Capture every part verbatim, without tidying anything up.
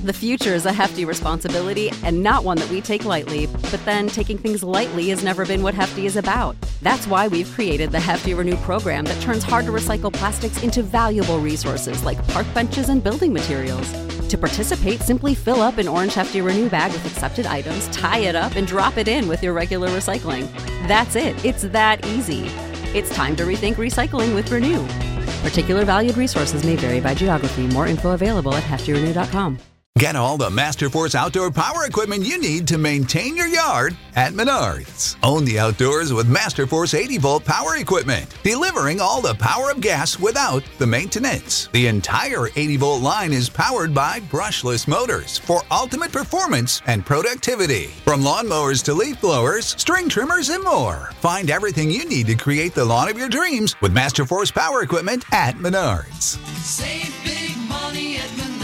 The future is a hefty responsibility and not one that we take lightly, but then taking things lightly has never been what Hefty is about. That's why we've created the Hefty Renew program that turns hard-to-recycle plastics into valuable resources like park benches and building materials. To participate, simply fill up an orange Hefty Renew bag with accepted items, tie it up, and drop it in with your regular recycling. That's it. It's that easy. It's time to rethink recycling with Renew. Particular valued resources may vary by geography. More info available at hefty renew dot com. Get all the Masterforce outdoor power equipment you need to maintain your yard at Menards. Own the outdoors with Masterforce eighty volt power equipment, delivering all the power of gas without the maintenance. The entire eighty volt line is powered by brushless motors for ultimate performance and productivity. From lawnmowers to leaf blowers, string trimmers, and more. Find everything you need to create the lawn of your dreams with Masterforce power equipment at Menards. Save big money at Menards.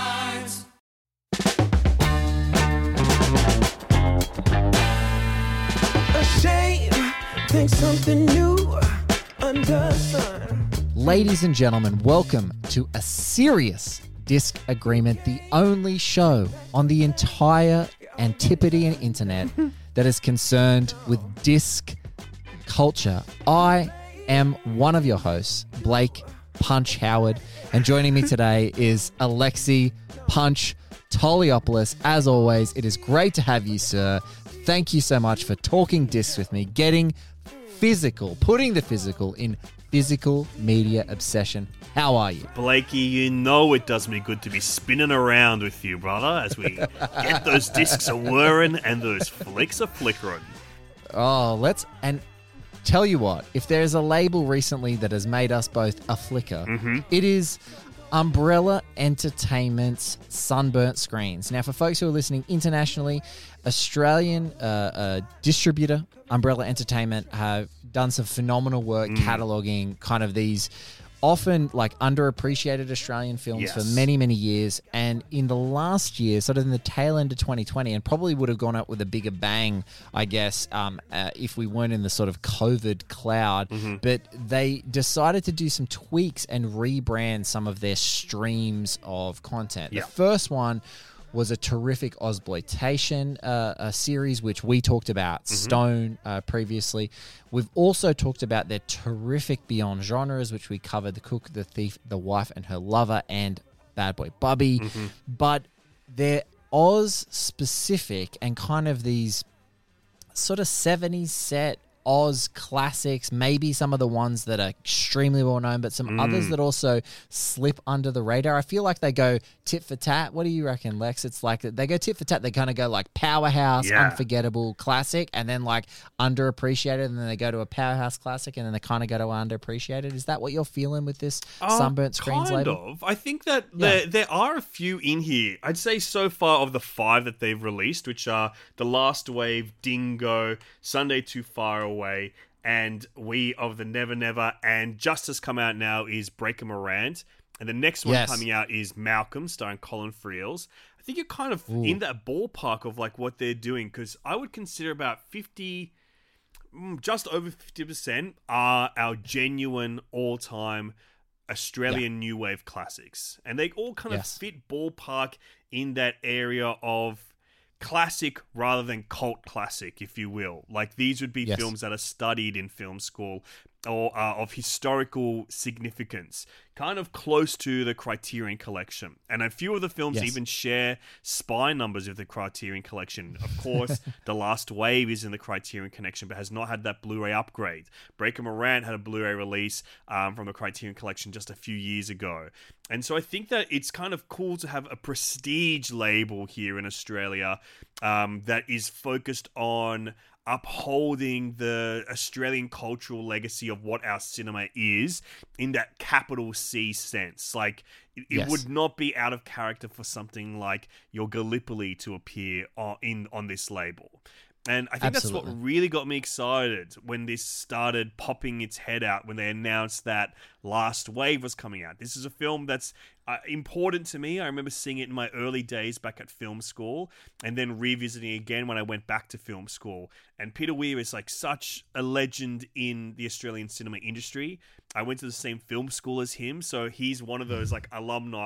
Think something new under the sun. Ladies and gentlemen, welcome to A Serious Disc Agreement, the only show on the entire Antipodean internet that is concerned with disc culture. I am one of your hosts, Blake Punch Howard, and joining me today is Alexi Punch Toliopoulos. As always, it is great to have you, sir. Thank you so much for talking discs with me, getting physical, putting the physical in physical media obsession. How are you? Blakey, you know it does me good to be spinning around with you, brother, as we get those discs a whirring and those flicks a flickering. Oh, let's... And tell you what, if there's a label recently that has made us both a flicker, mm-hmm. it is Umbrella Entertainment's Sunburnt Screens. Now, for folks who are listening internationally, Australian uh, uh, distributor Umbrella Entertainment have done some phenomenal work mm. cataloging kind of these often like underappreciated Australian films yes. for many, many years. And in the last year, sort of in the tail end of twenty twenty, and probably would have gone up with a bigger bang, I guess, um, uh, if we weren't in the sort of COVID cloud. Mm-hmm. But they decided to do some tweaks and rebrand some of their streams of content. Yeah. The first one was a terrific Ozploitation uh, a series, which we talked about, mm-hmm. Stone, uh, previously. We've also talked about their terrific Beyond Genres, which we covered, The Cook, The Thief, The Wife and Her Lover, and Bad Boy Bubby. Mm-hmm. But they're Oz-specific and kind of these sort of seventies set Oz classics, maybe some of the ones that are extremely well known, but some mm. others that also slip under the radar. I feel like they go tit for tat. What do you reckon, Lex? It's like they go tit for tat. They kind of go like powerhouse, yeah. unforgettable classic, and then like underappreciated, and then they go to a powerhouse classic, and then they kind of go to underappreciated. Is that what you're feeling with this uh, Sunburnt Screens kind label? of. I think that Yeah. there, there are a few in here. I'd say so far of the five that they've released, which are The Last Wave, Dingo, Sunday Too Far Away, and We of the Never Never, and just has come out now is Breaker Morant, and the next one Yes. coming out is Malcolm, starring Colin Friels. I think you're kind of Ooh. in that ballpark of like what they're doing, because I would consider about fifty, mm, just over fifty percent are our genuine all-time Australian new wave classics, and they all kind Yes. of fit ballpark in that area of classic rather than cult classic, if you will. Like, these would be Yes. films that are studied in film school or uh, of historical significance, kind of close to the Criterion Collection. And a few of the films Yes. even share spy numbers with the Criterion Collection. Of course, The Last Wave is in the Criterion Collection, but has not had that Blu-ray upgrade. Breaker Morant had a Blu-ray release um, from the Criterion Collection just a few years ago. And so I think that it's kind of cool to have a prestige label here in Australia um, that is focused on upholding the Australian cultural legacy of what our cinema is in that capital C sense. Like, it, it Yes. would not be out of character for something like Your Gallipoli to appear on, in on this label. And I think that's Absolutely. what really got me excited when this started popping its head out, when they announced that Last Wave was coming out. This is a film that's uh, important to me. I remember seeing it in my early days back at film school, and then revisiting it again when I went back to film school. And Peter Weir is like such a legend in the Australian cinema industry. I went to the same film school as him, so he's one of those like alumni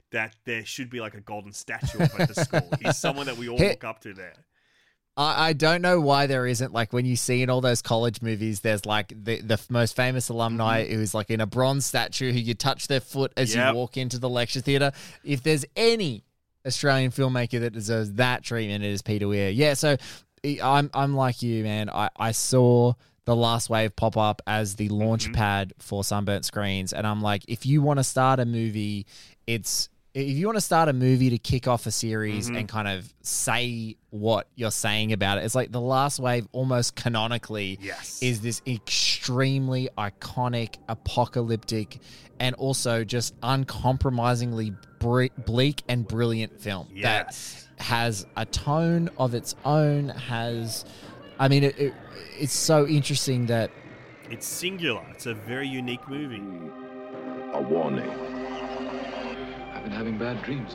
that there should be like a golden statue of at the school. He's someone that we all Hey- look up to there. I, I don't know why there isn't, like, when you see in all those college movies, there's like the, the most famous alumni Mm-hmm. who's like in a bronze statue who you touch their foot as Yep. you walk into the lecture theatre. If there's any Australian filmmaker that deserves that treatment, it is Peter Weir. Yeah, so I'm I'm like you, man. I, I saw The Last Wave pop up as the launch Mm-hmm. pad for Sunburnt Screens, and I'm like, if you want to start a movie, it's if you want to start a movie to kick off a series Mm-hmm. and kind of say what you're saying about it, it's like The Last Wave almost canonically Yes. is this extremely iconic, apocalyptic, and also just uncompromisingly bre- bleak and brilliant film Yes. that has a tone of its own, has... I mean, it, it, it's so interesting that... It's singular. It's a very unique movie. A warning. I've been having bad dreams.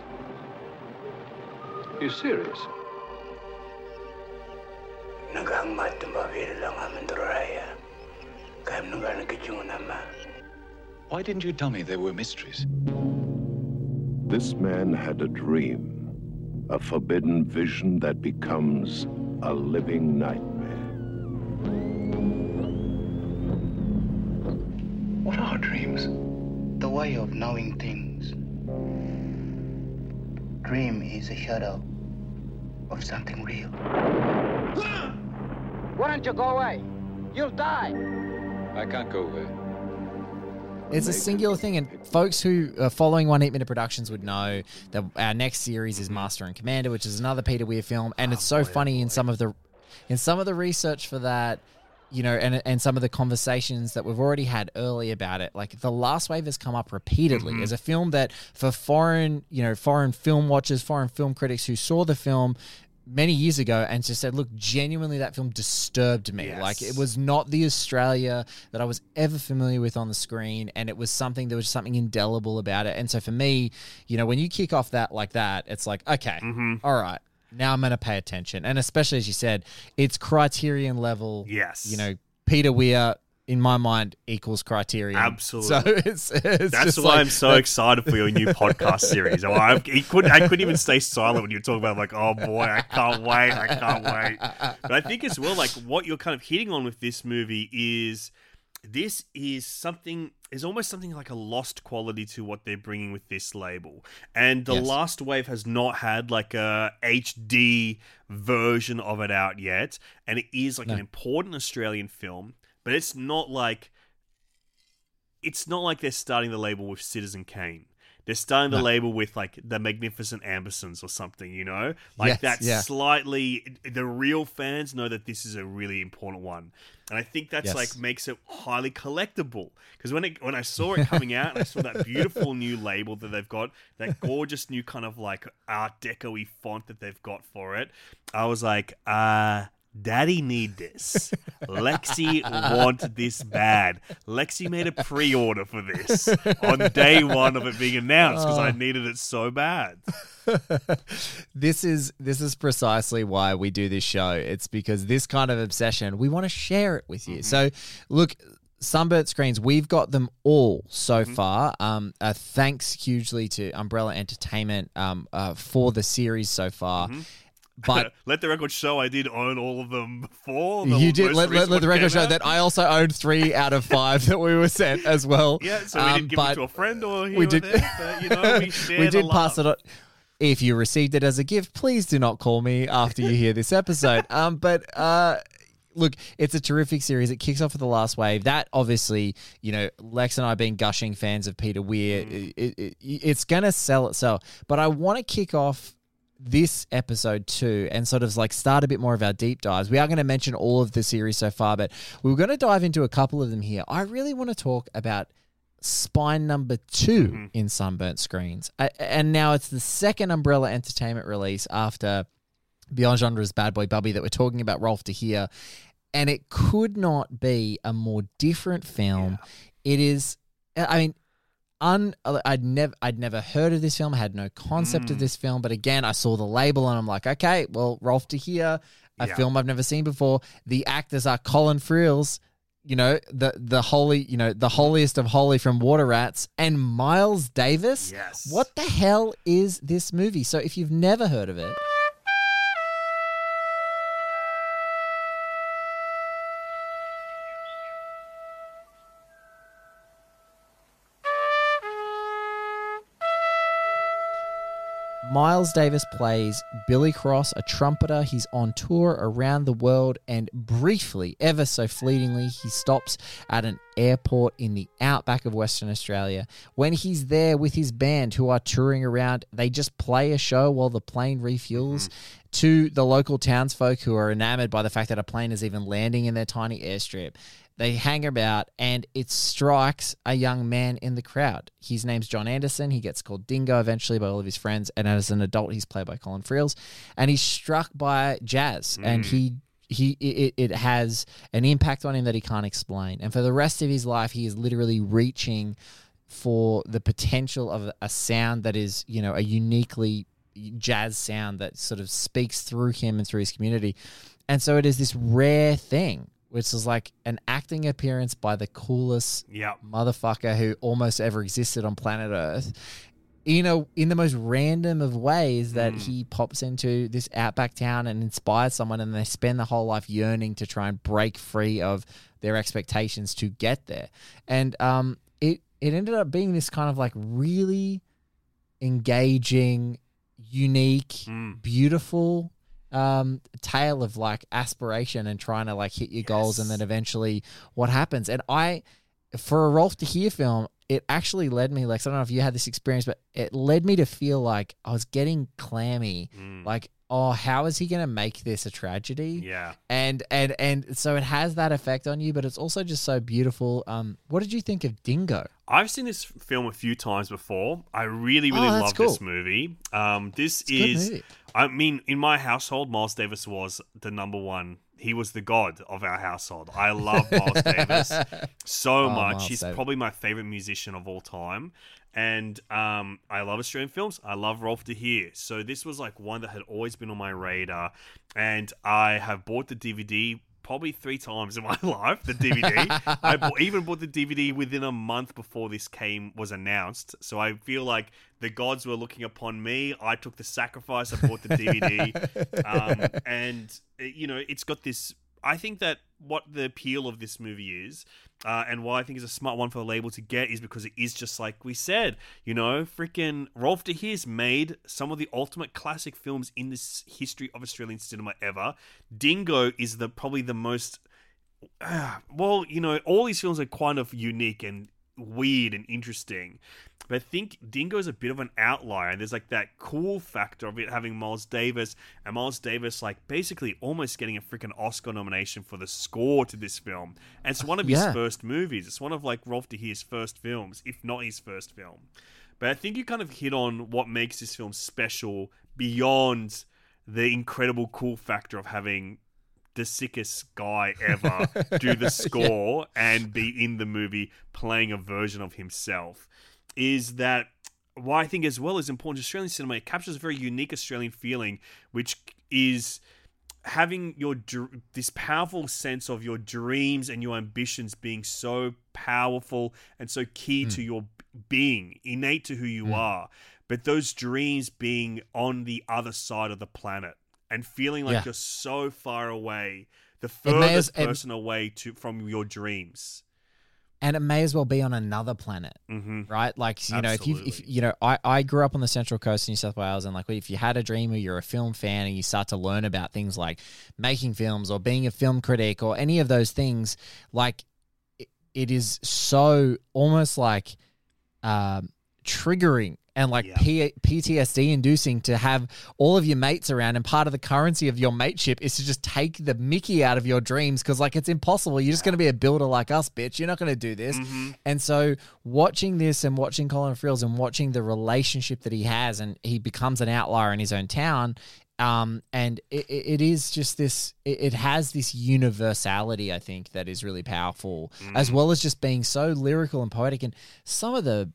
You serious? Why didn't you tell me there were mysteries? This man had a dream, a forbidden vision that becomes a living nightmare. What are dreams? The way of knowing things. Dream is a shadow of something real. Why don't you go away? You'll die. I can't go away. It's a singular thing, and folks who are following One Heat Minute Productions would know that our next series is Master and Commander, which is another Peter Weir film, and it's so funny in some of the in some of the research for that, you know, and and some of the conversations that we've already had early about it. Like, The Last Wave has come up repeatedly as a film that, for foreign, you know, foreign film watchers, foreign film critics who saw the film many years ago and just said, look, genuinely that film disturbed me. Yes. Like, it was not the Australia that I was ever familiar with on the screen, and it was something, there was something indelible about it. And so for me, you know, when you kick off that like that, it's like, okay, all right, now I'm going to pay attention. And especially, as you said, it's Criterion level. Yes. You know, Peter Weir, in my mind, equals Criterion. Absolutely. So it's, it's That's just why like, I'm so excited for your new podcast series. Oh, I, he couldn't, I couldn't even stay silent when you were talking about, like, oh boy, I can't wait, I can't wait. But I think as well, like, what you're kind of hitting on with this movie is this is something, is almost something like a lost quality to what they're bringing with this label. And The Yes. Last Wave has not had like a H D version of it out yet. And it is like No. an important Australian film. But it's not like it's not like they're starting the label with Citizen Kane. They're starting the No. label with like the Magnificent Ambersons or something, you know? Like Yes, that's yeah. slightly the real fans know that this is a really important one. And I think that's Yes. like makes it highly collectible. Because when it when I saw it coming out and I saw that beautiful new label that they've got, that gorgeous new kind of like Art Deco-y font that they've got for it, I was like, uh Daddy need this. Lexi want this bad. Lexi made a pre-order for this on day one of it being announced because I needed it so bad. this is this is precisely why we do this show. It's because this kind of obsession, we want to share it with you. So, look, Sunburnt Screens, we've got them all so far. Um, uh, thanks hugely to Umbrella Entertainment um, uh, for the series so far. But let the record show I did own all of them before. The you did most let, let, recent let the one record came show out. that I also owned three out of five that we were sent as well. Yeah, so we Um, didn't give but it to a friend or here we or did- there, but, you know, we shared we a did love. pass it on. If you received it as a gift, please do not call me after you hear this episode. Um, but uh, look, it's a terrific series. It kicks off with The Last Wave. That obviously, you know, Lex and I being gushing fans of Peter Weir, Mm. it, it, it's going to sell itself. But I want to kick off this episode too and sort of like start a bit more of our deep dives. We are going to mention all of the series so far, but we're going to dive into a couple of them here. I really want to talk about spine number two Mm-hmm. in Sunburnt Screens. I, and now it's the second Umbrella Entertainment release after Beyond Genre's Bad Boy Bubby that we're talking about, Rolf de Heer. And it could not be a more different film. It is, I mean, Un, I'd never, I'd never heard of this film. I had no concept Mm. of this film, but again, I saw the label and I'm like, okay, well, Rolf de Heer, a Yeah. film I've never seen before. The actors are Colin Friels, you know, the the holy, you know, the holiest of holy from Water Rats, and Miles Davis. Yes. What the hell is this movie? So if you've never heard of it, Miles Davis plays Billy Cross, a trumpeter. He's on tour around the world, and briefly, ever so fleetingly, he stops at an airport in the outback of Western Australia. When he's there with his band who are touring around, they just play a show while the plane refuels. Mm-hmm. To the local townsfolk who are enamored by the fact that a plane is even landing in their tiny airstrip. They hang about, and it strikes a young man in the crowd. His name's John Anderson. He gets called Dingo eventually by all of his friends, and as an adult, he's played by Colin Friels. And he's struck by jazz, mm. and he he it, it has an impact on him that he can't explain. And for the rest of his life, he is literally reaching for the potential of a sound that is, you know, a uniquely jazz sound that sort of speaks through him and through his community. And so it is this rare thing, which is like an acting appearance by the coolest yep. motherfucker who almost ever existed on planet Earth, in a in the most random of ways that mm. he pops into this outback town and inspires someone, and they spend their whole life yearning to try and break free of their expectations to get there. And um, it it ended up being this kind of like really engaging, unique, mm. beautiful um, tale of like aspiration and trying to like hit your yes. goals, and then eventually what happens. And I, for a Rolf de Heer film, it actually led me, like, I don't know if you had this experience, but it led me to feel like I was getting clammy. Mm. Like, oh, how is he going to make this a tragedy? Yeah. And, and, and so it has that effect on you, but it's also just so beautiful. Um, what did you think of Dingo? I've seen this film a few times before. I really, really oh, love cool. this movie. Um, this it's a is, good movie. I mean, in my household, Miles Davis was the number one. He was the god of our household. I love Miles Davis so oh, much. Miles He's Davis. probably my favorite musician of all time. And um, I love Australian films. I love Rolf de Heer. So this was like one that had always been on my radar. And I have bought the D V D probably three times in my life, the D V D. I bought, even bought the D V D within a month before this came was announced. So I feel like the gods were looking upon me. I took the sacrifice. I bought the D V D. um, and, you know, it's got this... I think that what the appeal of this movie is, uh, and why I think is a smart one for the label to get, is because it is just like we said, you know, freaking Rolf de Heer's made some of the ultimate classic films in this history of Australian cinema ever. Dingo is the probably the most, uh, well, you know, all these films are kind of unique and weird and interesting. But I think Dingo is a bit of an outlier, and there's like that cool factor of it having Miles Davis, and Miles Davis like basically almost getting a freaking Oscar nomination for the score to this film. And it's one of his yeah. first movies. It's one of like Rolf de Heer's first films, if not his first film. But I think you kind of hit on what makes this film special beyond the incredible cool factor of having the sickest guy ever do the score yeah. and be in the movie playing a version of himself. Is that why I think as well is important to Australian cinema? It captures a very unique Australian feeling, which is having your this powerful sense of your dreams and your ambitions being so powerful and so key mm. to your being, innate to who you mm. are, but those dreams being on the other side of the planet and feeling like yeah. you're so far away, the furthest as, person it, away to from your dreams. And it may as well be on another planet, mm-hmm. right? Like, you know, Absolutely. if you, if you know, I, I grew up on the Central Coast of New South Wales, and like, if you had a dream or you're a film fan and you start to learn about things like making films or being a film critic or any of those things, like, it, it is so almost like um, triggering and like yeah. P- PTSD inducing to have all of your mates around, and part of the currency of your mateship is to just take the mickey out of your dreams, because like it's impossible. You're just going to be a builder like us, bitch. You're not going to do this. Mm-hmm. And so watching this and watching Colin Friels and watching the relationship that he has, and he becomes an outlier in his own town. Um, and it, it is just this, it, it has this universality, I think, that is really powerful, mm. as well as just being so lyrical and poetic. And some of the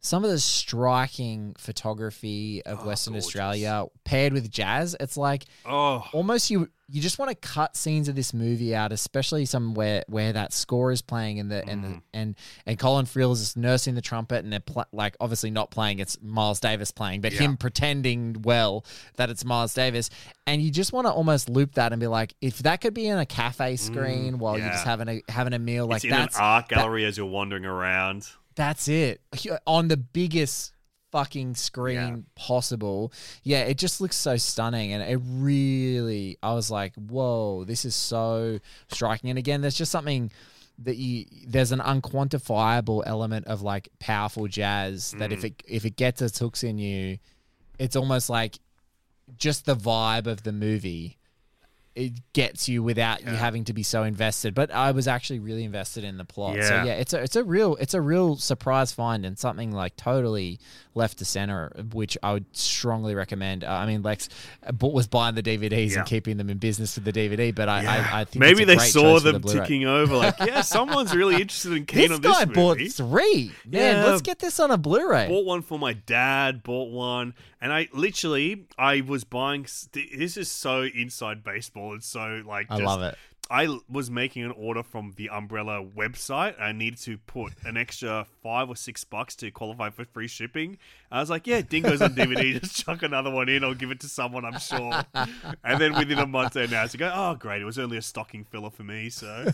some of the striking photography of Oh, Western gorgeous. Australia paired with jazz. It's like Oh, almost you you just want to cut scenes of this movie out, especially somewhere where that score is playing and the and Mm. the, and and Colin Friels is nursing the trumpet and they're pl- like obviously not playing, it's Miles Davis playing, but Yeah. him pretending well that it's Miles Davis, and you just want to almost loop that and be like, if that could be in a cafe screen while you're Mm, yeah. just having a having a meal, like it's in that's an art that- gallery as you're wandering around. that's it. On the biggest fucking screen Yeah. possible. Yeah, it just looks so stunning. And it really, I was like, whoa, this is so striking. And again, there's just something that you, there's an unquantifiable element of like powerful jazz that if it, if it gets its hooks in you, it's almost like just the vibe of the movie. It gets you without you having to be so invested. But I was actually really invested in the plot. So Yeah. yeah, it's a it's a real it's a real surprise find and something like totally left to center, which I would strongly recommend. Uh, I mean, Lex uh, bu- was buying the D V Ds Yeah. and keeping them in business with the D V D, but I Yeah. I, I think maybe it's a they great saw choice for them the Blu-ray. ticking over. Like, yeah, someone's really interested and keen This on this guy movie. bought three. Man, Yeah. let's get this on a Blu-ray. Bought one for my dad. Bought one, and I literally I was buying. s- This is so inside baseball. It's so like I just- love it. I l- was making an order from the Umbrella website. I needed to put an extra five or six bucks to qualify for free shipping. I was like, yeah, Dingo's on D V D. Just chuck another one in. I'll give it to someone, I'm sure. And then within a month, they announced, to go, oh, great. It was only a stocking filler for me. So,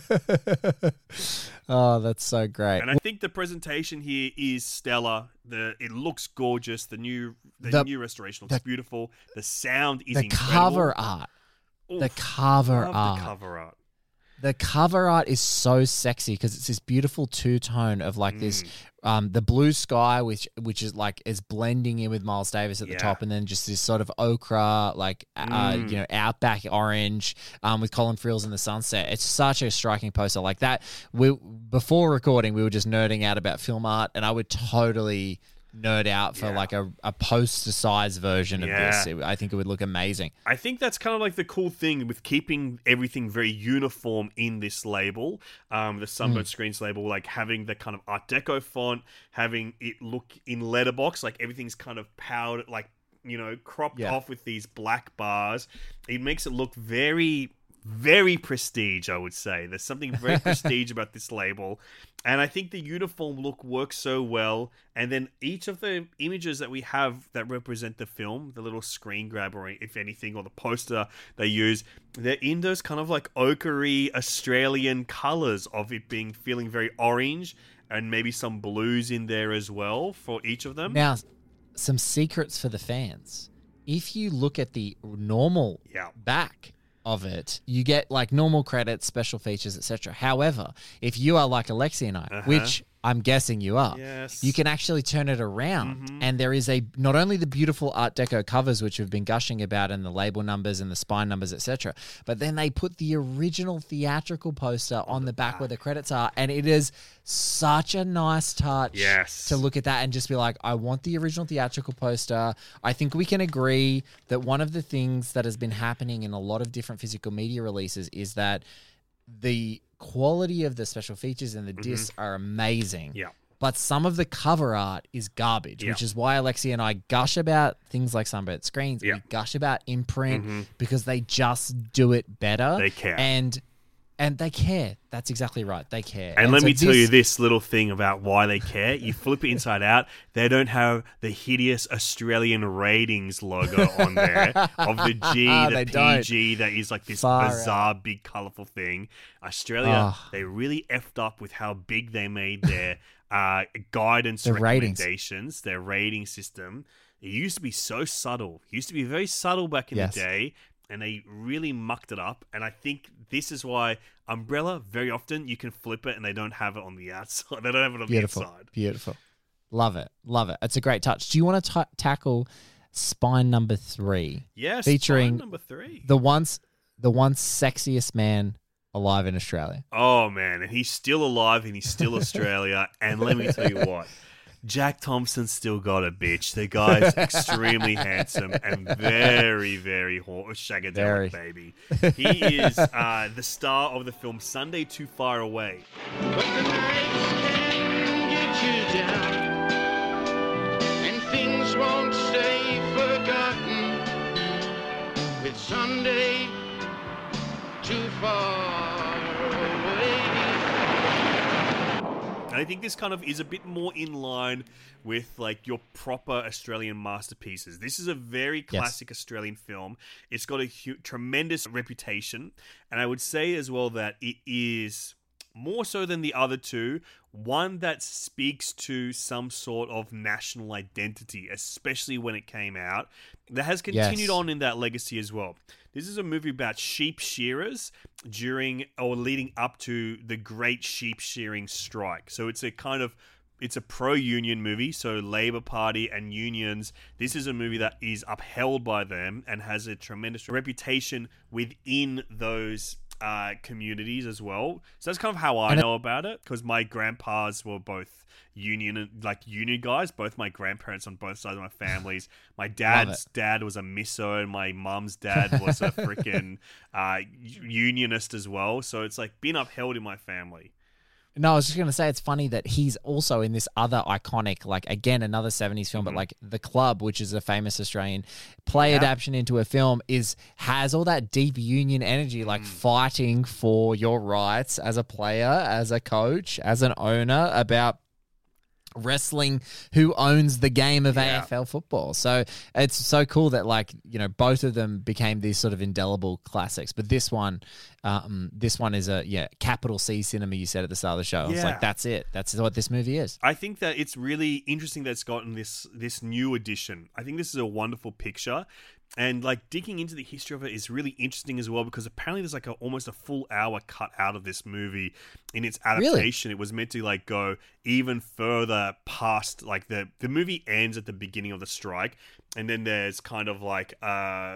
Oh, that's so great. and I think the presentation here is stellar. The It looks gorgeous. The new the, The- new restoration looks the- beautiful. The sound is the incredible. cover art. The Oof, cover love art. The cover art. The cover art is so sexy because it's this beautiful two tone of like Mm. this, um, the blue sky, which which is like is blending in with Miles Davis at the Yeah. top, and then just this sort of ochre, like uh, Mm. you know, outback orange, um, with Colin Friels in the sunset. It's such a striking poster like that. We before recording, we were just nerding out about film art, and I would totally nerd out for Yeah. like a, a poster size version of Yeah. this. It- I think it would look amazing. I think that's kind of like the cool thing with keeping everything very uniform in this label, um, the Sunburnt Screens label, like having the kind of Art Deco font, having it look in letterbox, like everything's kind of powdered, like, you know, cropped Yeah. off with these black bars. It makes it look very, very prestige, I would say. There's something very prestige about this label. And I think the uniform look works so well. And then each of the images that we have that represent the film, the little screen grab or if anything, or the poster they use, they're in those kind of like ochre Australian colours of it being feeling very orange and maybe some blues in there as well for each of them. Now, some secrets for the fans. If you look at the normal Yeah. back of it, you get like normal credits, special features, et cetera. However, if you are like Alexi and I, Uh-huh. which I'm guessing you are, Yes. you can actually turn it around. Mhm. And there is a not only the beautiful Art Deco covers, which we've been gushing about, and the label numbers and the spine numbers, et cetera, but then they put the original theatrical poster on the back where the credits are, and it is such a nice touch Yes. to look at that and just be like, I want the original theatrical poster. I think we can agree that one of the things that has been happening in a lot of different physical media releases is that the quality of the special features and the discs are amazing. Mm-hmm. Yeah. But some of the cover art is garbage, Yeah. which is why Alexi and I gush about things like Sunburnt Screens. Yeah. We gush about imprint Mhm. because they just do it better. They care. And and they care. That's exactly right. They care. And, let so me tell you this little thing about why they care. You flip it inside out, they don't have the hideous Australian ratings logo on there of the G, They the don't. P G that is like this Far bizarre, big, colourful thing. Australia, Oh. they really effed up with how big they made their uh, guidance The ratings. recommendations, their rating system. It used to be so subtle. It used to be very subtle back in Yes. the day. And they really mucked it up. And I think this is why Umbrella, very often, you can flip it and they don't have it on the outside. They don't have it on Beautiful. the inside. Beautiful. Love it. Love it. It's a great touch. Do you want to ta tackle spine number three? Yes, Featuring spine number three. The once, the once sexiest man alive in Australia. Oh, man. And he's still alive and he's still Australia. And let me tell you what. Jack Thompson's still got a bitch. The guy's extremely handsome and very, very hor- shagadelic, Very. baby. He is uh, the star of the film Sunday Too Far Away. But the nights can get you down. It's Sunday, too far away. And I think this kind of is a bit more in line with like your proper Australian masterpieces. This is a very classic yes. Australian film. It's got a hu- tremendous reputation. And I would say as well that it is, more so than the other two, one that speaks to some sort of national identity, especially when it came out, that has continued yes. on in that legacy as well. This is a movie about sheep shearers during or leading up to the Great Sheep Shearing Strike. So it's a kind of, it's a pro-union movie, so Labour Party and unions. This is a movie that is upheld by them and has a tremendous reputation within those uh, communities as well. So that's kind of how I know about it, because my grandpas were both union, like union guys, both my grandparents on both sides of my families. My dad's dad was a misso and my mum's dad was a freaking uh, unionist as well. So it's like been upheld in my family. No, I was just going to say it's funny that he's also in this other iconic, like, again, another seventies film, mm-hmm. but like The Club, which is a famous Australian play yeah. adaptation into a film, is has all that deep union energy, like mm. fighting for your rights as a player, as a coach, as an owner, about wrestling who owns the game of yeah. A F L football. So it's so cool that, like, you know, both of them became these sort of indelible classics. But this one, um, this one is a yeah capital C cinema. You said at the start of the show, yeah. It's like that's it. That's what this movie is. I think that it's really interesting that it's gotten this this new edition. I think this is a wonderful picture. And like digging into the history of it is really interesting as well, because apparently there's like a, almost a full hour cut out of this movie in its adaptation. Really? It was meant to like go even further past, like the, the movie ends at the beginning of the strike, and then there's kind of like a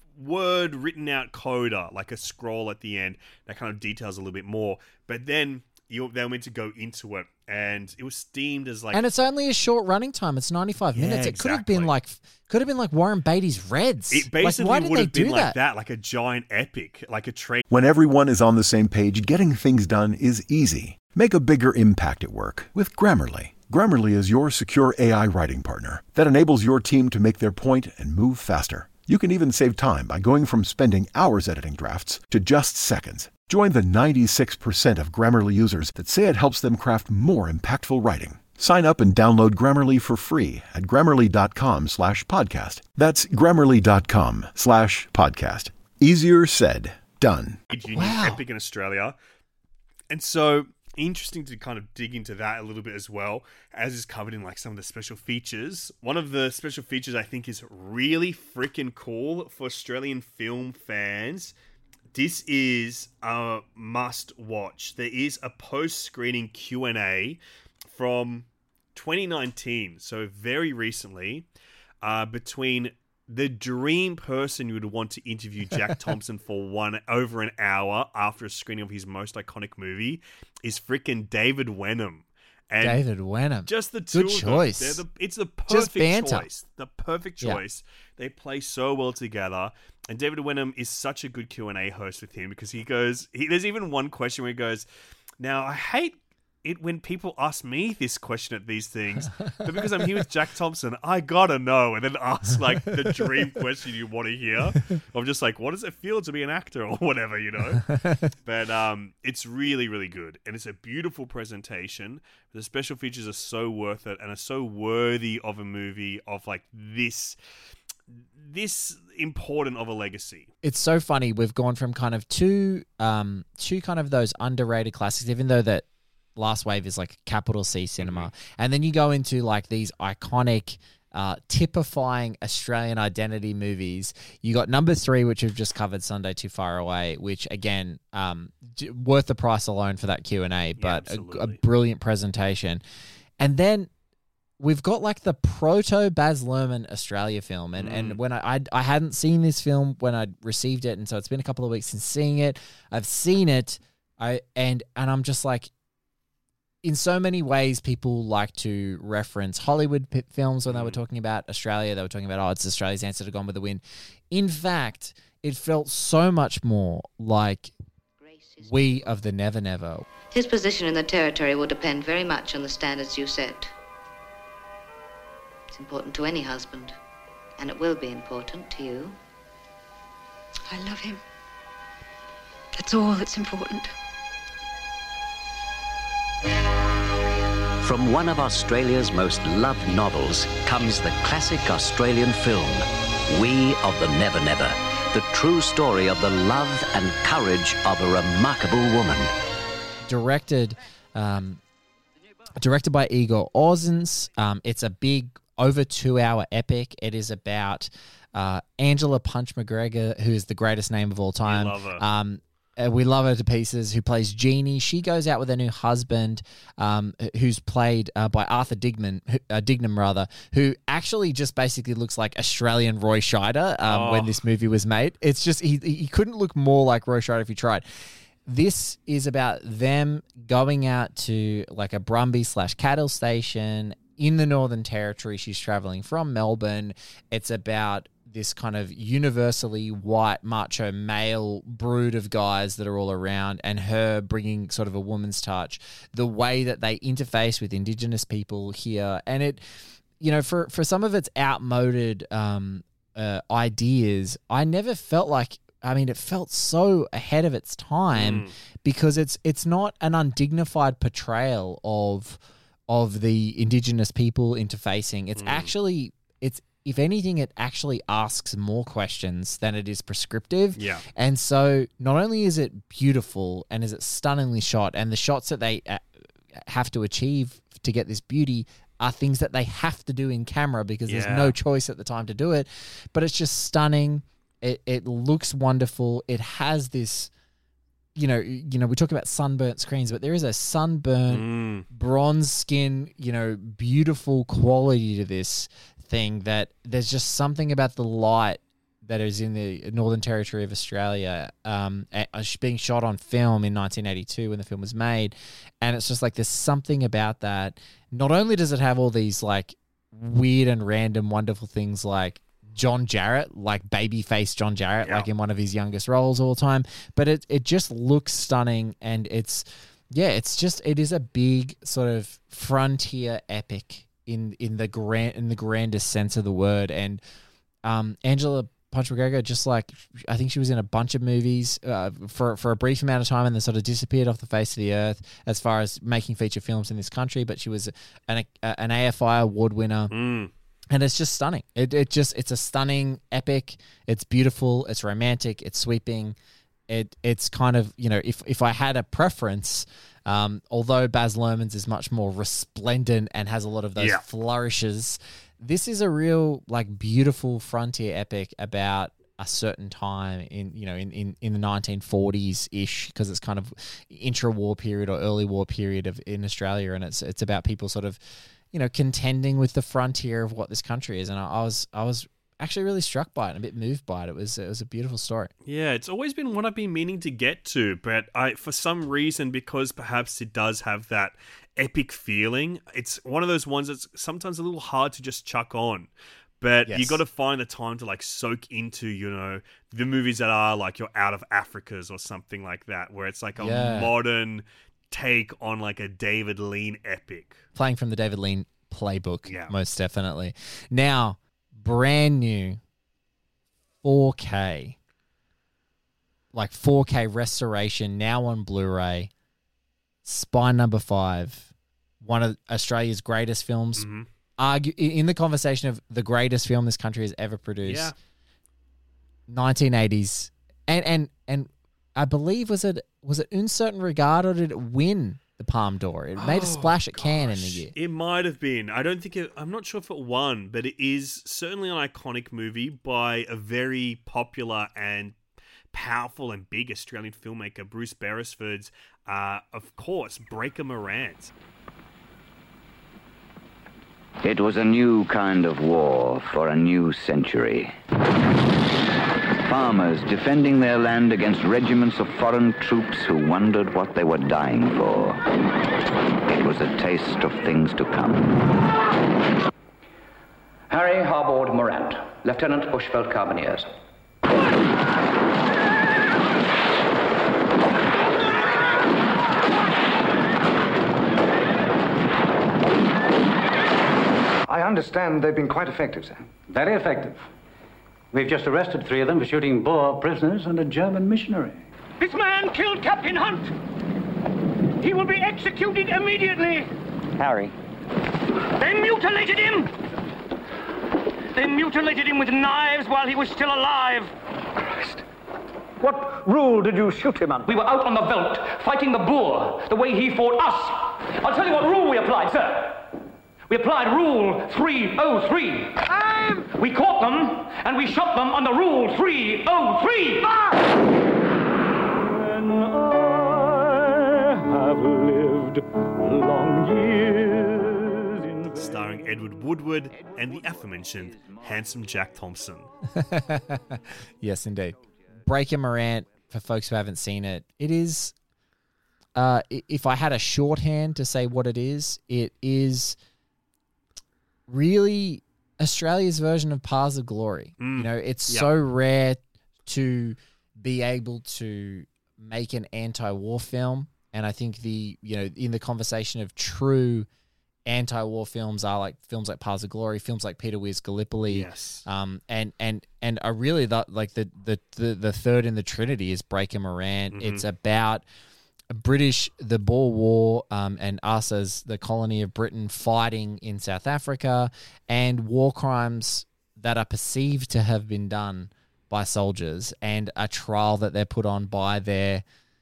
word written out coda, like a scroll at the end that kind of details a little bit more. But then you they were meant to go into it, and it was steamed as like, and it's only a short running time. It's ninety-five yeah, minutes. It exactly. could have been like could have been like Warren Beatty's Reds. It basically like, why would did have they been do like that? that, like a giant epic, like a train. When everyone is on the same page, getting things done is easy. Make a bigger impact at work with Grammarly. Grammarly is your secure A I writing partner that enables your team to make their point and move faster. You can even save time by going from spending hours editing drafts to just seconds. Join the ninety-six percent of Grammarly users that say it helps them craft more impactful writing. Sign up and download Grammarly for free at grammarly.com slash podcast. That's grammarly.com slash podcast. Easier said, done. Wow. Epic in Australia. And so interesting to kind of dig into that a little bit as well, as is covered in like some of the special features. One of the special features I think is really freaking cool for Australian film fans. This is a must watch. There is a post-screening Q and A from twenty nineteen, so very recently, uh, between the dream person you would want to interview Jack Thompson for one over an hour after a screening of his most iconic movie is freaking David Wenham. And David Wenham. Just the two Good of choice. them. They're the, it's the Just perfect banter. choice. The perfect Yeah. choice. They play so well together. And David Wenham is such a good Q and A host with him, because he goes, he, there's even one question where he goes, now I hate it when people ask me this question at these things, but because I'm here with Jack Thompson, I gotta know, and then ask like the dream question you want to hear. I'm just like, what does it feel to be an actor or whatever, you know? But um, it's really, really good, and it's a beautiful presentation. The special features are so worth it, and are so worthy of a movie of like this, this important of a legacy. It's so funny. We've gone from kind of two, um, two kind of those underrated classics, even though that Last Wave is like capital C cinema. Mm-hmm. And then you go into like these iconic, uh, typifying Australian identity movies. You got number three, which we've just covered, Sunday Too Far Away, which again, um, d- worth the price alone for that Q and A, but Yeah, a, a brilliant presentation. And then we've got like the proto Baz Luhrmann Australia film. And, mm. and when I, I, I hadn't seen this film when I received it. And so it's been a couple of weeks since seeing it. I've seen it. I, and, and I'm just like, in so many ways, people like to reference Hollywood p- films when they were talking about Australia. They were talking about, oh, it's Australia's answer to Gone with the Wind. In fact, it felt so much more like We of the Never Never. His position in the territory will depend very much on the standards you set. It's important to any husband, and it will be important to you. I love him. That's all that's important. From one of Australia's most loved novels comes the classic Australian film, We of the Never Never, the true story of the love and courage of a remarkable woman. Directed, um, directed by Igor Ozens. Um, it's a big, over two-hour epic. It is about uh, Angela Punch McGregor, who is the greatest name of all time. We love her. Um, Uh, we love her to pieces, who plays Jeannie. She goes out with her new husband, um, who's played uh, by Arthur Dignam, uh, Dignam, rather, who actually just basically looks like Australian Roy Scheider um, Oh. when this movie was made. It's just, he, he couldn't look more like Roy Scheider if he tried. This is about them going out to like a Brumby slash cattle station in the Northern Territory. She's traveling from Melbourne. It's about this kind of universally white macho male brood of guys that are all around, and her bringing sort of a woman's touch, the way that they interface with Indigenous people here. And it, you know, for, for some of its outmoded um, uh, ideas, I never felt like, I mean, it felt so ahead of its time mm. because it's it's not an undignified portrayal of of the Indigenous people interfacing. It's mm. actually, it's, if anything, it actually asks more questions than it is prescriptive. Yeah. And so not only is it beautiful and is it stunningly shot, and the shots that they uh, have to achieve to get this beauty are things that they have to do in camera because Yeah. there's no choice at the time to do it. But it's just stunning. It it looks wonderful. It has this, you know, you know, we talk about sunburnt screens, but there is a sunburnt, Mm. bronze skin, you know, beautiful quality to this thing, that there's just something about the light that is in the Northern Territory of Australia, um, being shot on film in nineteen eighty-two when the film was made. And it's just like, there's something about that. Not only does it have all these like weird and random wonderful things like John Jarrett, like babyface John Jarrett, Yeah. like in one of his youngest roles all the time, but it, it just looks stunning. And it's, yeah, it's just, it is a big sort of frontier epic in in the grand in the grandest sense of the word. And um, Angela Punch McGregor, just like, I think she was in a bunch of movies uh, for for a brief amount of time and then sort of disappeared off the face of the earth as far as making feature films in this country. But she was an an A F I award winner. Mm. And it's just stunning. It it just it's a stunning epic. It's beautiful. It's romantic. It's sweeping. It it's kind of, you know, if if I had a preference, um, although Baz Luhrmann's is much more resplendent and has a lot of those Yeah. flourishes, this is a real like beautiful frontier epic about a certain time in, you know, in, in, in the nineteen forties ish, because it's kind of intra-war period or early war period of in Australia, and it's it's about people sort of, you know, contending with the frontier of what this country is. And I, I was I was actually really struck by it and a bit moved by it. It was it was a beautiful story. Yeah, it's always been what I've been meaning to get to, but I, for some reason, because perhaps it does have that epic feeling, it's one of those ones that's sometimes a little hard to just chuck on. But Yes. you got to find the time to like soak into, you know, the movies that are like your Out of Africas or something like that, where it's like a Yeah. modern take on like a David Lean epic. Playing from the David Lean playbook, Yeah. most definitely. Now, brand new four K, like four K restoration, now on Blu-ray, Spy Number Five, one of Australia's greatest films, Mm-hmm. argue in the conversation of the greatest film this country has ever produced. Yeah. nineteen eighties, and and and I believe was it was it Un Certain Regard, or did it win the Palme d'Or? It made a Oh, splash at Cannes in the gosh. year. It might have been. I don't think it, I'm not sure if it won, but it is certainly an iconic movie by a very popular and powerful and big Australian filmmaker, Bruce Beresford's, uh, of course, Breaker Morant. It was a new kind of war for a new century. Farmers defending their land against regiments of foreign troops who wondered what they were dying for. It was a taste of things to come. Harry Harbord Morant, Lieutenant Bushveld Carbineers. I understand they've been quite effective, sir. Very effective. We've just arrested three of them for shooting Boer prisoners and a German missionary. This man killed Captain Hunt. He will be executed immediately. Harry. They mutilated him. They mutilated him with knives while he was still alive. Christ. What rule did you shoot him on? We were out on the veldt, fighting the Boer, the way he fought us. I'll tell you what rule we applied, sir. We applied Rule three oh three. I'm... We caught them, and we shot them on the Rule three oh three. When I have lived long years in... Starring Edward Woodward and the aforementioned handsome Jack Thompson. Yes, indeed. Breaker Morant, for folks who haven't seen it, it is, uh, if I had a shorthand to say what it is, it is really Australia's version of Paths of Glory. Mm. You know, it's Yep. so rare to be able to make an anti-war film. And I think the, you know, in the conversation of true anti-war films are like films like Paths of Glory, films like Peter Weir's Gallipoli. Yes. Um, and, and, and I really thought like the, the, the, the third in the Trinity is Breaker Morant. Mm-hmm. It's about British, the Boer War, um, and us as the colony of Britain fighting in South Africa, and war crimes that are perceived to have been done by soldiers, and a trial that they're put on by their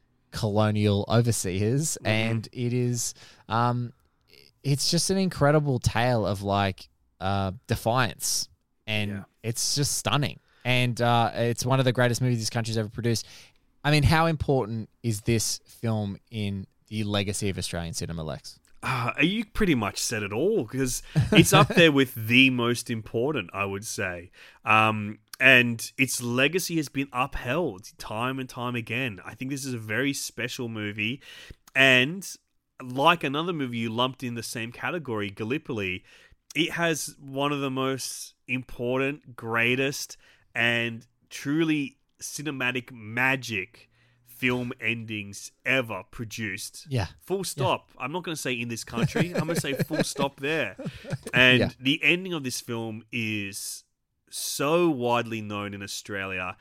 colonial overseers. Mm-hmm. And it is, um, it's just an incredible tale of like uh, defiance, and yeah. it's just stunning. And uh, it's one of the greatest movies this country's ever produced. I mean, how important is this film in the legacy of Australian cinema, Lex? Uh, you pretty much said it all, because it's up there with the most important, I would say. Um, and its legacy has been upheld time and time again. I think this is a very special movie. And like another movie you lumped in the same category, Gallipoli, it has one of the most important, greatest, and truly cinematic magic film endings ever produced. Yeah. Full stop. Yeah. I'm not going to say in this country. I'm going to say full stop there. And yeah. the ending of this film is so widely known in Australia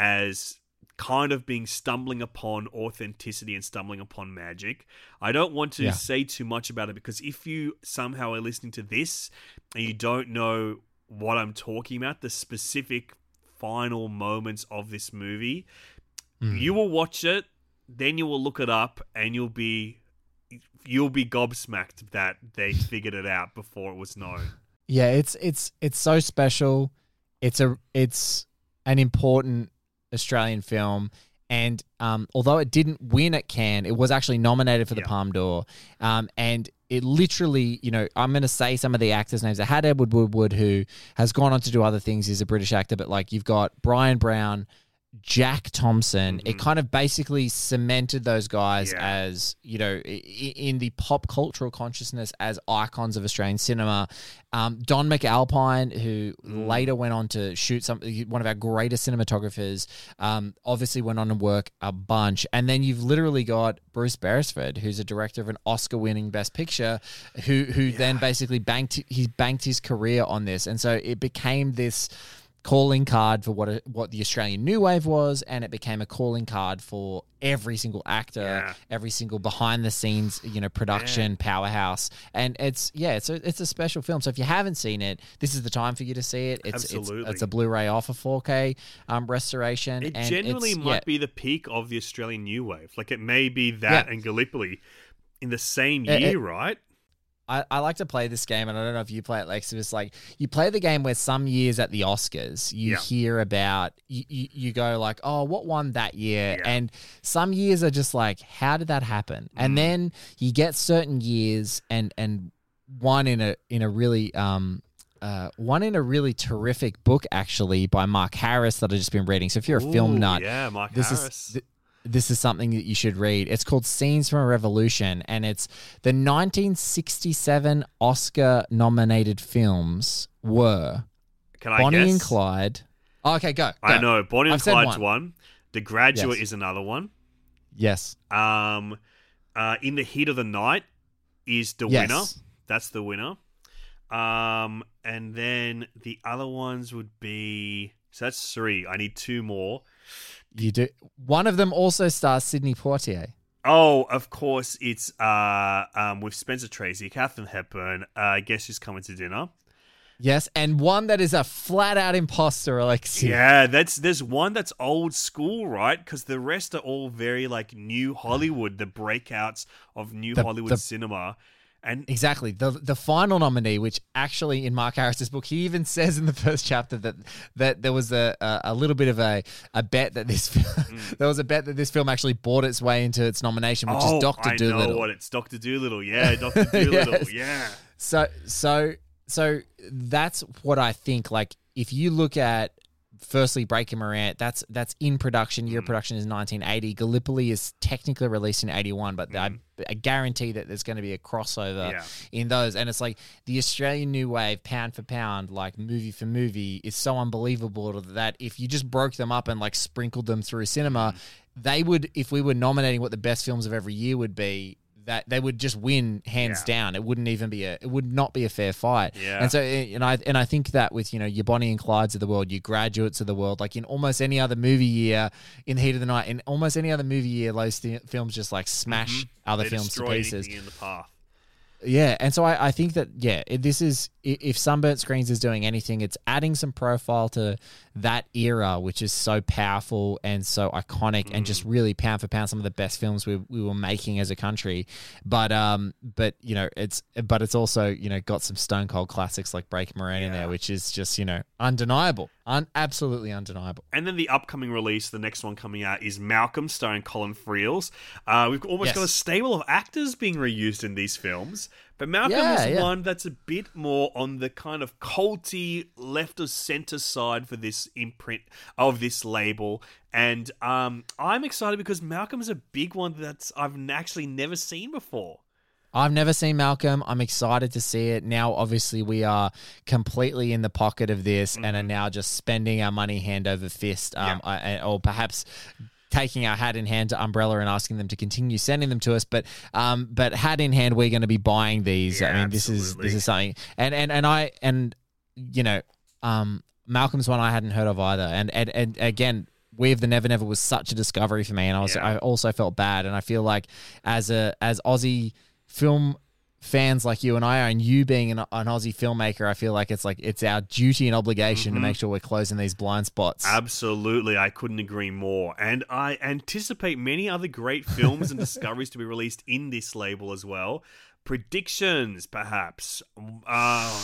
as kind of being stumbling upon authenticity and stumbling upon magic. I don't want to yeah. say too much about it, because if you somehow are listening to this and you don't know what I'm talking about, the specific final moments of this movie, mm. you will watch it, then you will look it up, and you'll be you'll be gobsmacked that they figured it out before it was known. Yeah, it's it's it's so special. It's a it's an important Australian film, and um, although it didn't win at Cannes, it was actually nominated for the yeah. Palme d'Or, um, and it literally, you know, I'm going to say some of the actors' names. It had Edward Woodward, who has gone on to do other things. He's a British actor, but like you've got Brian Brown, Jack Thompson. Mm-hmm. It kind of basically cemented those guys yeah. as, you know, in the pop cultural consciousness as icons of Australian cinema. Um, Don McAlpine, who mm. later went on to shoot some, one of our greatest cinematographers, um, obviously went on to work a bunch. And then you've literally got Bruce Beresford, who's a director of an Oscar-winning Best Picture, who who yeah. then basically banked he banked his career on this, and so it became this calling card for what a, what the Australian New Wave was, and it became a calling card for every single actor, yeah. every single behind the scenes, you know, production yeah. powerhouse. And it's yeah, it's a it's a special film. So if you haven't seen it, this is the time for you to see it. It's Absolutely. it's, it's a Blu-ray off a four K um, restoration. It and genuinely it's, might yeah. be the peak of the Australian New Wave. Like it may be that yeah. and Gallipoli in the same year, it, it, right? I, I like to play this game, and I don't know if you play it, Lex. It's like you play the game where some years at the Oscars, you yeah. hear about, you, you, you go like, oh, what won that year? Yeah. And some years are just like, how did that happen? Mm. And then you get certain years, and and one in a in a really um uh one in a really terrific book actually by Mark Harris that I've just been reading. So if you're a Ooh, film nut, yeah, Mark this Harris. is. Th- This is something that you should read. It's called Scenes from a Revolution, and it's the nineteen sixty-seven Oscar-nominated films were Can I Bonnie guess? and Clyde. Oh, okay, go, go. I know. Bonnie and I've said Clyde's one. one. The Graduate Yes. is another one. Yes. Um, uh, In the Heat of the Night is the Yes. winner. That's the winner. Um, and then the other ones would be So that's three. I need two more. You do. One of them also stars Sidney Poitier. Oh, of course, it's uh, um, with Spencer Tracy, Katharine Hepburn. Uh, Guess Who's Coming to Dinner? Yes, and one that is a flat-out imposter, Alexi. Yeah, that's there's one that's old school, right? Because the rest are all very like new Hollywood, the breakouts of new The- Hollywood the- cinema. And Exactly. The the final nominee, which actually in Mark Harris's book, he even says in the first chapter that that there was a a, a little bit of a, a bet that this mm. there was a bet that this film actually bought its way into its nomination, which oh, is Doctor I Dolittle. know what it's Doctor Dolittle. Yeah, Doctor Dolittle. Yes. Yeah. So so so that's what I think. Like if you look at firstly Breaking Morant, that's that's in production. Year of production is nineteen eighty. Gallipoli is technically released in eighty-one, but I, I guarantee that there's going to be a crossover Yeah. in those. And it's like the Australian New Wave, pound for pound, like movie for movie, is so unbelievable that if you just broke them up and like sprinkled them through cinema, they would, if we were nominating what the best films of every year would be, that they would just win hands Yeah. down. It wouldn't even be a, it would not be a fair fight. Yeah. And so, and I, and I think that with, you know, your Bonnie and Clydes of the world, your Graduates of the world, like in almost any other movie year, in the heat of the night, in almost any other movie year, those th- films just like smash other They films to destroy pieces. anything in the path. Yeah, and so I, I think that, yeah, it, this is, i- if Sunburnt Screens is doing anything, it's adding some profile to that era, which is so powerful and so iconic and just really pound for pound some of the best films we, we were making as a country. But, um, but you know, it's, but it's also, you know, got some stone cold classics like Breaking Morant in there, which is just, you know, undeniable, un- absolutely undeniable. And then the upcoming release, the next one coming out, is Malcolm, starring Colin Friels. Uh, we've almost Yes. got a stable of actors being reused in these films. But Malcolm Yeah, is yeah. one that's a bit more on the kind of culty, left of center side for this imprint of this label. And um, I'm excited because Malcolm's a big one that's I've actually never seen before. I've never seen Malcolm. I'm excited to see it. Now, obviously, we are completely in the pocket of this and are now just spending our money hand over fist, um, I, or perhaps taking our hat in hand to Umbrella and asking them to continue sending them to us. But um, but hat in hand, we're going to be buying these. Yeah, I mean, this is absolutely. this is something. And and and I and you know, um, Malcolm's one I hadn't heard of either. And and and again, We of the Never Never was such a discovery for me, and I was Yeah. I also felt bad, and I feel like as a as Aussie film fans like you and I are, and you being an, an Aussie filmmaker, I feel like it's like it's our duty and obligation Mhm. to make sure we're closing these blind spots. Absolutely, I couldn't agree more. And I anticipate many other great films and discoveries to be released in this label as well. Predictions, perhaps. Uh,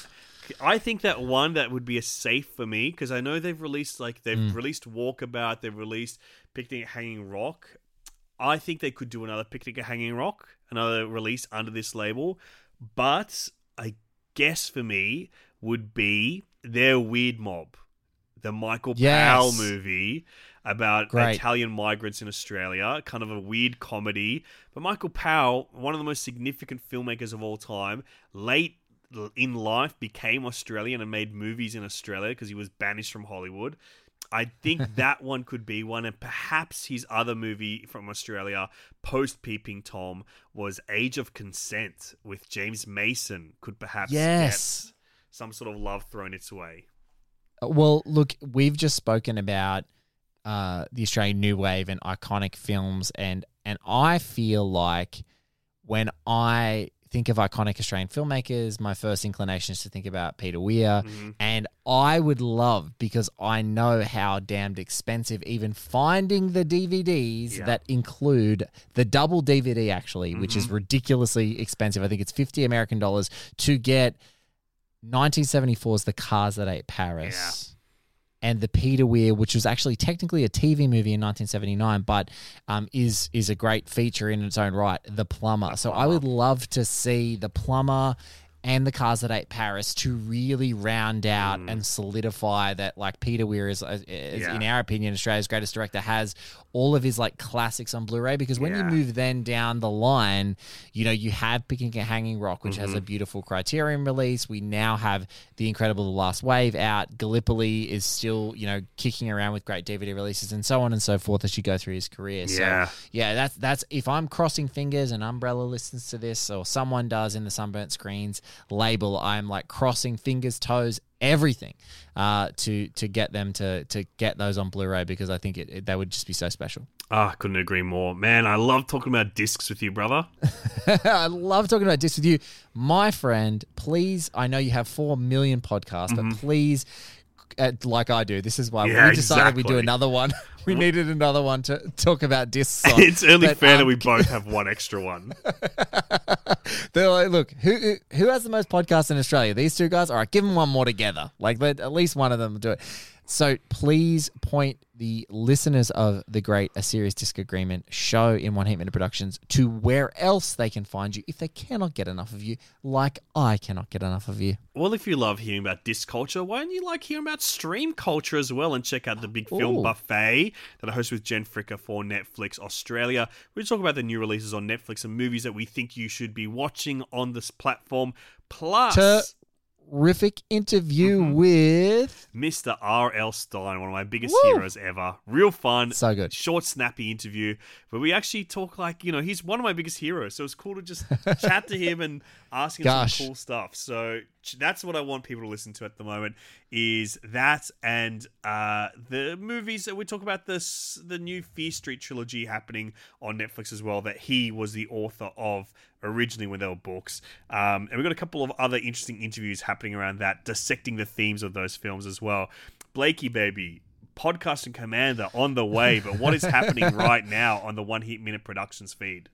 I think that one that would be a safe for me, because I know they've released like they've Mm. released Walkabout, they've released Picnic at Hanging Rock. I think they could do another Picnic at Hanging Rock, another release under this label. But I guess for me would be their Weird Mob, the Michael Yes. Powell movie about Great. Italian migrants in Australia, kind of a weird comedy. But Michael Powell, one of the most significant filmmakers of all time, late in life became Australian and made movies in Australia because he was banished from Hollywood. I think that one could be one, and perhaps his other movie from Australia, post Peeping Tom, was Age of Consent with James Mason. Could perhaps Yes. get some sort of love thrown its way. Well, look, we've just spoken about uh, the Australian New Wave and iconic films, and and I feel like when I think of iconic Australian filmmakers, my first inclination is to think about Peter Weir, Mm-hmm. and I would love, because I know how damned expensive even finding the D V Ds Yeah. that include the double D V D actually, which is Mhm. ridiculously expensive. I think it's fifty American dollars to get nineteen seventy-four's The Cars That Ate Paris. And the Peter Weir, which was actually technically a T V movie in nineteen seventy-nine, but um, is is a great feature in its own right, The Plumber. The So I Plumber. would love to see The Plumber and The Cars That Ate Paris to really round out and solidify that, like, Peter Weir is, is Yeah. in our opinion, Australia's greatest director, has all of his like classics on Blu-ray. Because when you Yeah. move then down the line, you know, you have Picnic at Hanging Rock, which has Mhm. a beautiful Criterion release. We now have The Incredible The Last Wave out. Gallipoli is still, you know, kicking around with great D V D releases, and so on and so forth as you go through his career. Yeah. So yeah, that's that's if I'm crossing fingers and Umbrella listens to this, or someone does in the Sunburnt Screens label. I'm like crossing fingers, toes, everything uh, to to get them to to get those on Blu-ray because I think it, it that would just be so special. Ah, oh, couldn't agree more. Man, I love talking about discs with you, brother. I love talking about discs with you. My friend, please, I know you have four million podcasts, mm-hmm. but please, uh, like I do, this is why yeah, we decided exactly. we'd do another one. We needed another one to talk about discs on. It's only but, fair um, that we both have one extra one. They're like, look, who who has the most podcasts in Australia? These two guys? All right, give them one more together. Like, let at least one of them do it. So please point the listeners of the great A Serious Disc Agreement show in One Heat Minute Productions to where else they can find you if they cannot get enough of you, like I cannot get enough of you. Well, if you love hearing about disc culture, why don't you like hearing about stream culture as well and check out the Big Film Ooh. Buffet that I host with Jen Fricker for Netflix Australia. We talk about the new releases on Netflix and movies that we think you should be watching on this platform. Plus... Terrific interview mm-hmm. with Mister R L. Stein, one of my biggest Woo! heroes ever. Real fun. So good. Short, snappy interview where we actually talk like, you know, he's one of my biggest heroes. So it's cool to just chat to him and ask him Gosh. some cool stuff. So that's what I want people to listen to at the moment is that and uh, the movies that we talk about, this the new Fear Street trilogy happening on Netflix as well that he was the author of originally when they were books. Um, and we've got a couple of other interesting interviews happening around that, dissecting the themes of those films as well. Blakey, baby, Podcast and Commander on the way, but what is happening right now on the One Heat Minute Productions feed?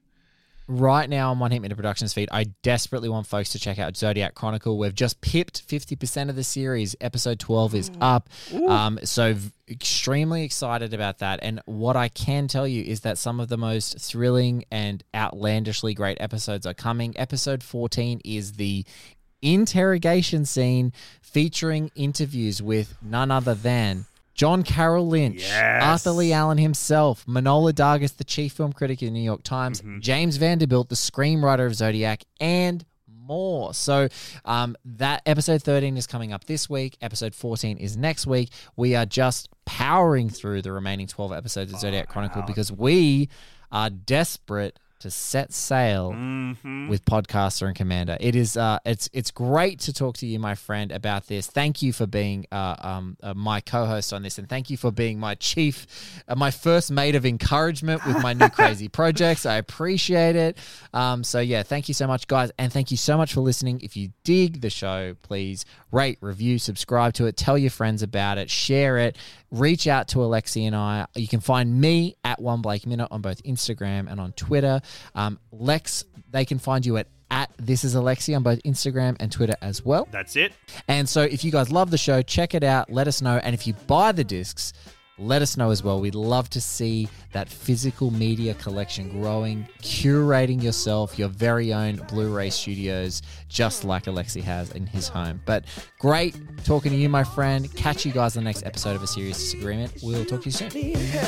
Right now on One Heat Minute Productions feed, I desperately want folks to check out Zodiac Chronicle. We've just pipped fifty percent of the series. Episode twelve is up. Um, so v- extremely excited about that. And what I can tell you is that some of the most thrilling and outlandishly great episodes are coming. Episode fourteen is the interrogation scene featuring interviews with none other than John Carroll Lynch, yes. Arthur Lee Allen himself, Manohla Dargis, the chief film critic of the New York Times, mm-hmm. James Vanderbilt, the screenwriter of Zodiac, and more. So um, that episode thirteen is coming up this week. Episode fourteen is next week. We are just powering through the remaining twelve episodes of Zodiac oh, Chronicle wow. because we are desperate to set sail mm-hmm. with Podcaster and Commander. It is uh, it's it's great to talk to you, my friend, about this. Thank you for being uh, um, uh, my co-host on this, and thank you for being my chief, uh, my first mate of encouragement with my new crazy projects. I appreciate it. Um, so yeah, thank you so much, guys, and thank you so much for listening. If you dig the show, please rate, review, subscribe to it, tell your friends about it, share it. Reach out to Alexi and I. You can find me at One Blake Minute on both Instagram and on Twitter. Um, Lex, they can find you at at This Is Alexi on both Instagram and Twitter as well. That's it. And so if you guys love the show, check it out. Let us know. And if you buy the discs, let us know as well. We'd love to see that physical media collection growing, curating yourself, your very own Blu-ray studios, just like Alexi has in his home. But great talking to you, my friend. Catch you guys on the next episode of A Serious Disagreement. We'll talk to you soon.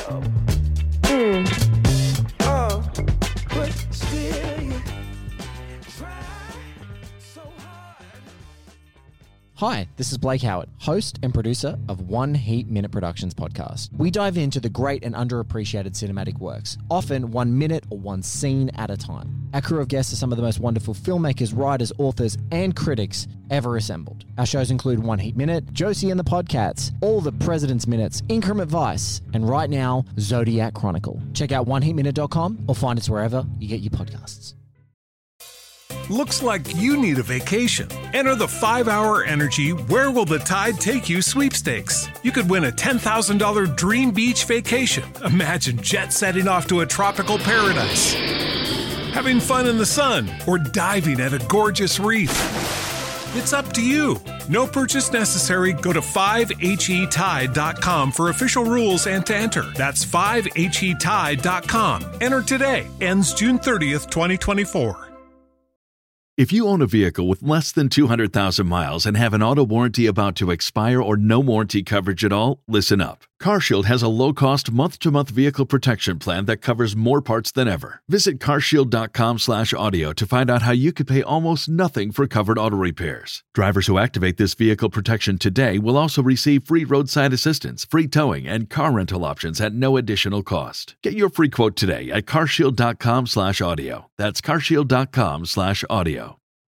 Mm. Oh, but still you try so hard. Hi, this is Blake Howard, host and producer of One Heat Minute Productions podcast. We dive into the great and underappreciated cinematic works, often one minute or one scene at a time. Our crew of guests are some of the most wonderful filmmakers, writers, authors, and critics ever assembled. Our shows include One Heat Minute, Josie and the Podcats, All the President's Minutes, Increment Vice, and right now, Zodiac Chronicle. Check out one heat minute dot com or find us wherever you get your podcasts. Looks like you need a vacation. Enter the five hour Energy Where Will the Tide Take You sweepstakes. You could win a ten thousand dollars dream beach vacation. Imagine jet setting off to a tropical paradise, having fun in the sun, or diving at a gorgeous reef. It's up to you. No purchase necessary. Go to five H E tide dot com for official rules and to enter. That's five H E tide dot com. Enter today. Ends June thirtieth, twenty twenty-four. If you own a vehicle with less than two hundred thousand miles and have an auto warranty about to expire or no warranty coverage at all, listen up. CarShield has a low-cost month-to-month vehicle protection plan that covers more parts than ever. Visit carshield dot com slash audio to find out how you could pay almost nothing for covered auto repairs. Drivers who activate this vehicle protection today will also receive free roadside assistance, free towing, and car rental options at no additional cost. Get your free quote today at carshield dot com slash audio. That's carshield dot com slash audio.